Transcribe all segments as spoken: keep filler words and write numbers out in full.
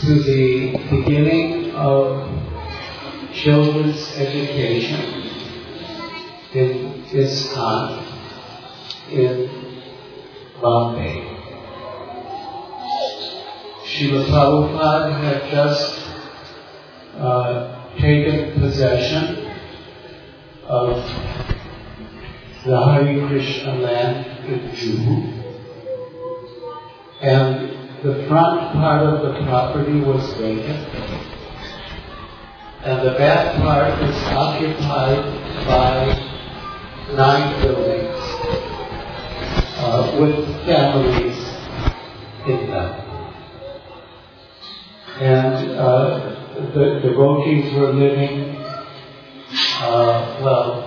to the beginning of children's education in ISKCON in Bombay. Srila Prabhupada had just uh, taken possession of the Hare Krishna land in Juhu, and the front part of the property was vacant, and the back part was occupied by nine buildings uh, with families in them. And uh, the devotees were living, uh, well,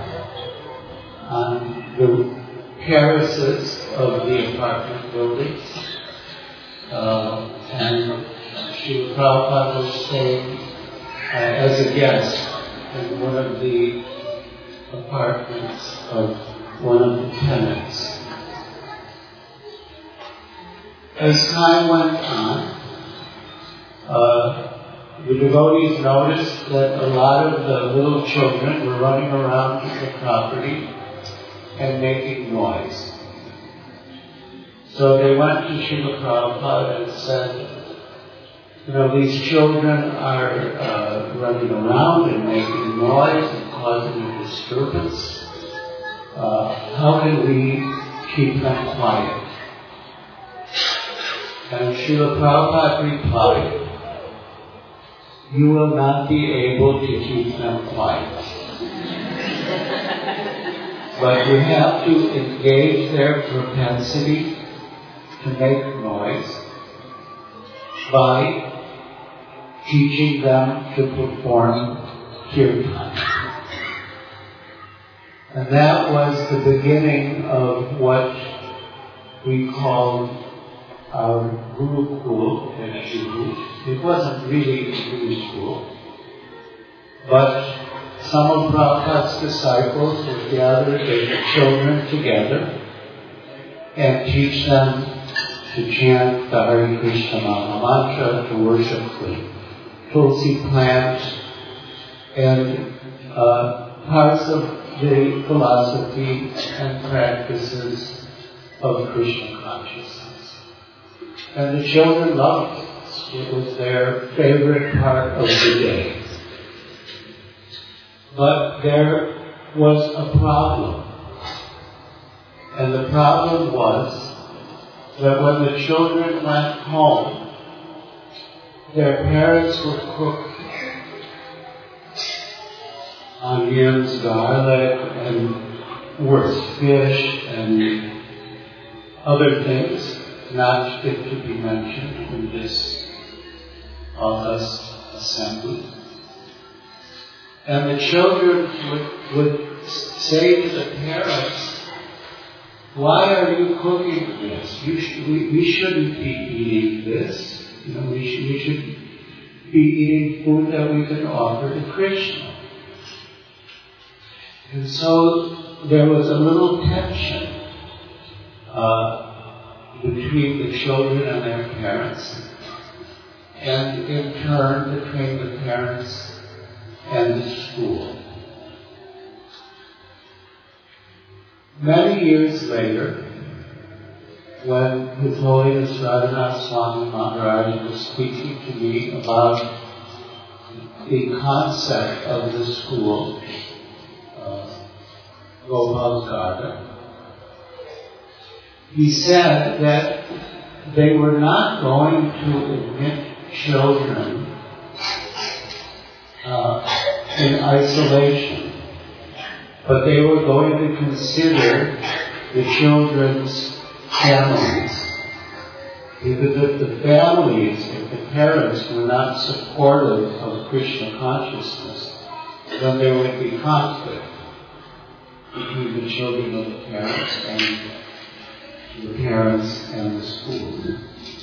on the terraces of the apartment buildings. Uh, and Srila Prabhupada was staying uh, as a guest in one of the apartments of one of the tenants. As time went on, uh, the devotees noticed that a lot of the little children were running around the property and making noise. So they went to Srila Prabhupada and said, you know, these children are uh, running around and making noise and causing a disturbance. Uh, how can we keep them quiet? And Srila Prabhupada replied, you will not be able to keep them quiet. But you have to engage their propensity to make noise by teaching them to perform kirtan. And that was the beginning of what we called our Gurukul at Juhu. It wasn't really a Guru school, but some of Prabhupada's disciples would gather the children together and teach them to chant the Hare Krishna Maha Mantra, to worship the Tulsi plant, and uh, parts of the philosophy and practices of Krishna consciousness. And the children loved it. It was their favorite part of the day. But there was a problem. And the problem was that when the children went home, their parents would cook onions, garlic, and worse, fish, and other things not fit to be mentioned in this august assembly. And the children would, would say to the parents, why are you cooking this? You sh- we, we shouldn't be eating this. You know, we, sh- we should be eating food that we can offer to Krishna. And so there was a little tension uh, between the children and their parents, and in turn between the parents and the school. Many years later, when His Holiness Radhanath Swami Maharaj was speaking to me about the concept of the school, uh, Gopal's Garden, he said that they were not going to admit children uh, in isolation, but they were going to consider the children's families. Because if the families, if the parents were not supportive of Krishna consciousness, then there would be conflict between the children of the parents and the parents and the school.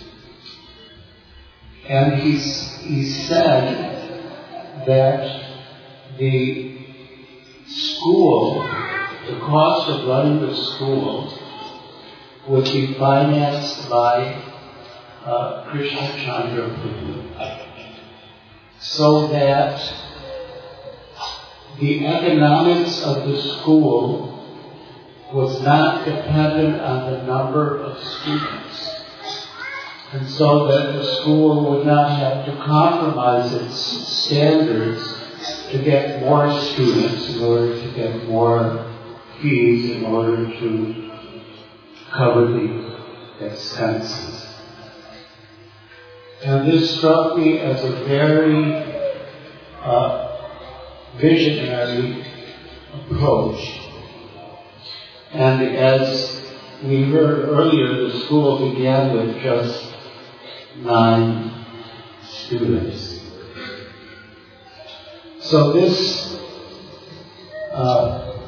And he, he said that the school, the cost of running the school would be financed by uh, Krishna Chandra Prabhu, so that the economics of the school was not dependent on the number of students, and so that the school would not have to compromise its standards to get more students in order to get more fees in order to cover the expenses. And this struck me as a very uh, visionary approach. And as we heard earlier, the school began with just nine students. So this uh,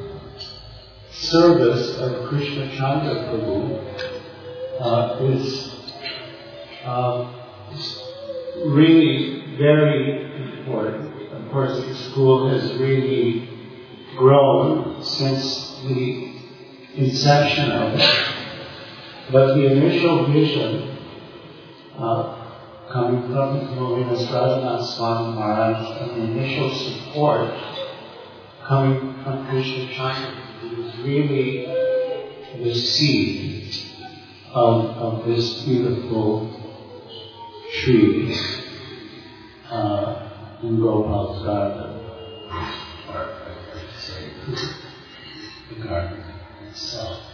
service of Krishna Chandra Prabhu uh, is, uh, is really very important. Of course, the school has really grown since the inception of it. But the initial vision uh, coming from His Holiness Radhanath Swami Maharaj and the initial support coming from Krishna Chandra was really the seed of, of this beautiful tree uh, in Gopal's garden. Or I should say, the garden itself.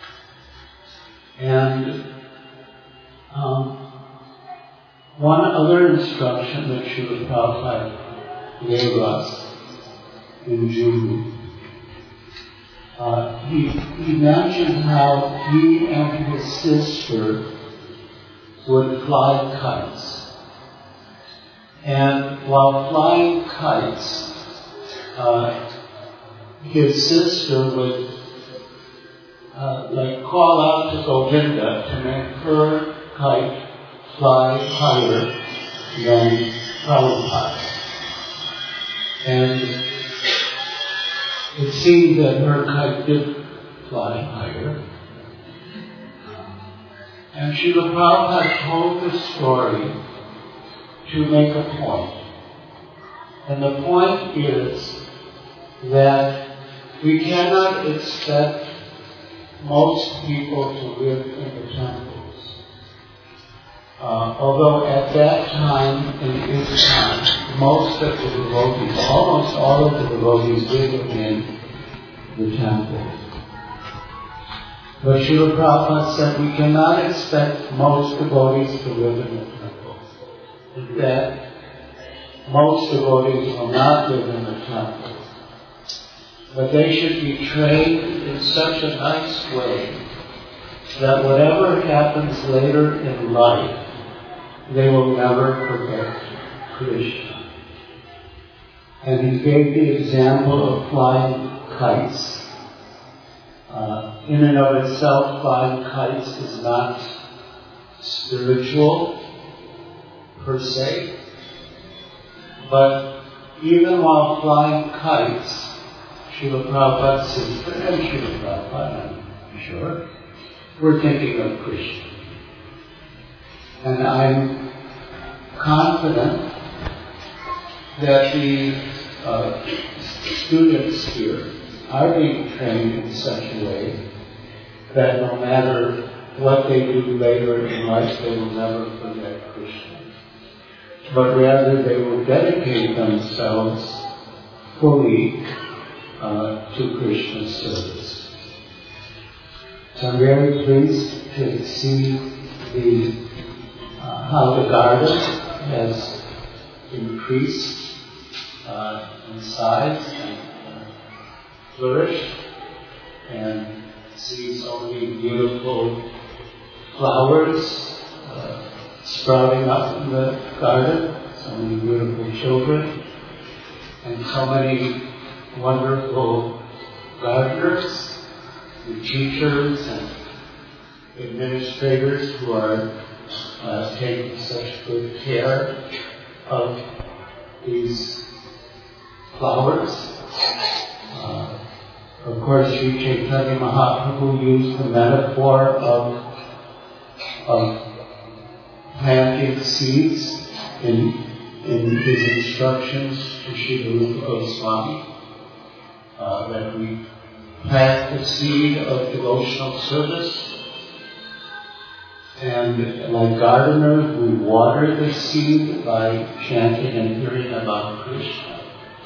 And um, one other instruction that Srila Prabhupada gave us in June, uh, he, he mentioned how he and his sister would fly kites. And while flying kites, uh, his sister would uh, like call out to Govinda to make her kite fly higher than Prabhupada. And it seemed that her kite did fly higher. And Srila Prabhupada told the story to make a point. And the point is that we cannot expect most people to live in the temples. Uh, although at that time, in his time, most of the devotees, almost all of the devotees lived in the temples. But Srila Prabhupada said we cannot expect most devotees to live in the temples. In fact, most devotees will not live in the temples. But they should be trained in such a nice way that whatever happens later in life, they will never forget Krishna. And he gave the example of flying kites. Uh, in and of itself, flying kites is not spiritual per se, but even while flying kites, Srila Prabhupada says, and Srila Prabhupada, I'm sure, we're thinking of Krishna. And I'm confident that the uh, students here are being trained in such a way that no matter what they do later in life, they will never forget Krishna. But rather they will dedicate themselves fully uh, to Krishna's service. So I'm very pleased to see the uh, how the garden has increased uh, in size and uh, flourished, and see so many beautiful flowers uh, sprouting up in the garden, so many beautiful children, and so many wonderful gardeners, and teachers and administrators who are uh, taking such good care of these flowers. Uh, of course, Sri Chaitanya Mahaprabhu used the metaphor of, of planting seeds in, in his instructions to Srila Rupa Goswami, uh, that we plant the seed of devotional service, and like gardeners, we water the seed by chanting and hearing about Krishna.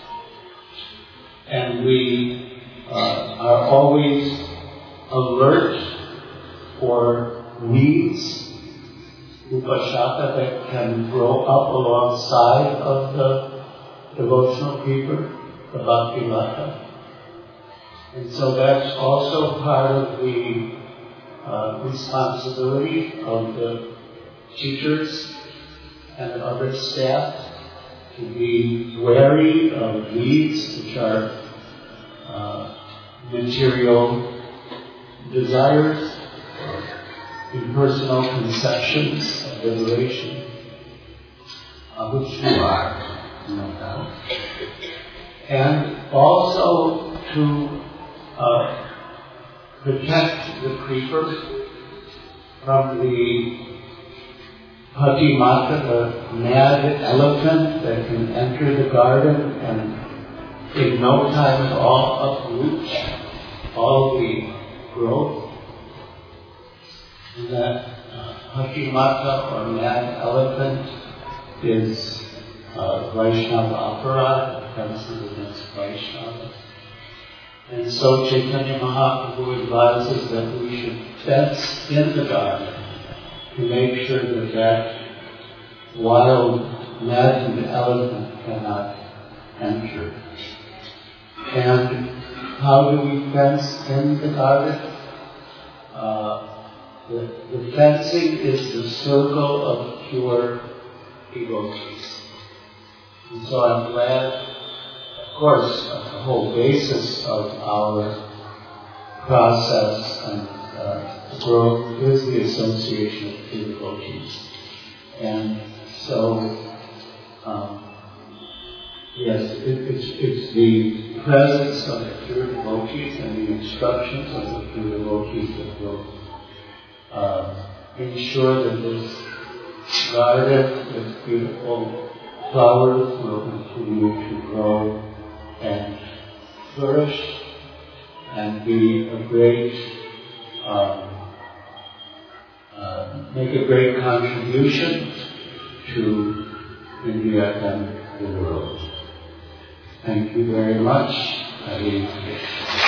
And we uh, are always alert for weeds, upashaka, that can grow up alongside of the devotional creeper, the bhakti-lata. And so that's also part of the uh, responsibility of the teachers and other staff to be wary of weeds, which are uh, material desires, impersonal conceptions of liberation, uh, which you are, no doubt. And also to uh, protect the creeper from the Patimata, the mad elephant that can enter the garden and in no time at all uproot all the growth. And that uh, Patimata, or mad elephant, is uh, Vaishnava aparad, offensive against Vaishnava. And so Chaitanya Mahaprabhu advises that we should fence in the garden to make sure that that wild maddened elephant cannot enter. And how do we fence in the garden? Uh, the, the fencing is the circle of pure devotees. And so I'm glad. Of course, the whole basis of our process and uh, growth is the association of pure devotees. And so, um, yes, it, it's, it's the presence of the pure devotees and the instructions of the pure devotees that will uh, ensure that this garden with beautiful flowers will continue to grow and flourish and be a great, um, uh, make a great contribution to India and the world. Thank you very much. Hare Krishna.